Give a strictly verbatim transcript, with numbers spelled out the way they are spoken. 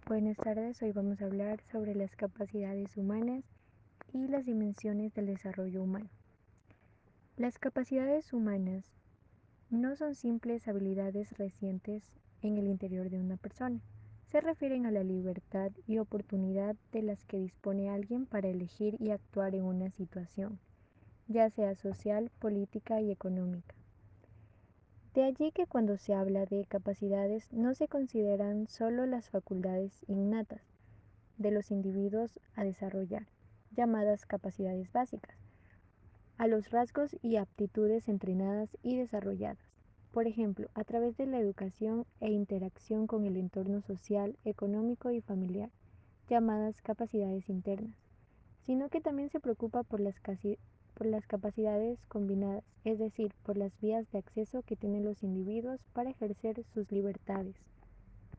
Buenas tardes, hoy vamos a hablar sobre las capacidades humanas y las dimensiones del desarrollo humano. Las capacidades humanas no son simples habilidades recientes en el interior de una persona. Se refieren a la libertad y oportunidad de las que dispone alguien para elegir y actuar en una situación, ya sea social, política y económica. De allí que cuando se habla de capacidades no se consideran solo las facultades innatas de los individuos a desarrollar, llamadas capacidades básicas, a los rasgos y aptitudes entrenadas y desarrolladas, por ejemplo, a través de la educación e interacción con el entorno social, económico y familiar, llamadas capacidades internas, sino que también se preocupa por las, casi, por las capacidades combinadas, es decir, por las vías de acceso que tienen los individuos para ejercer sus libertades.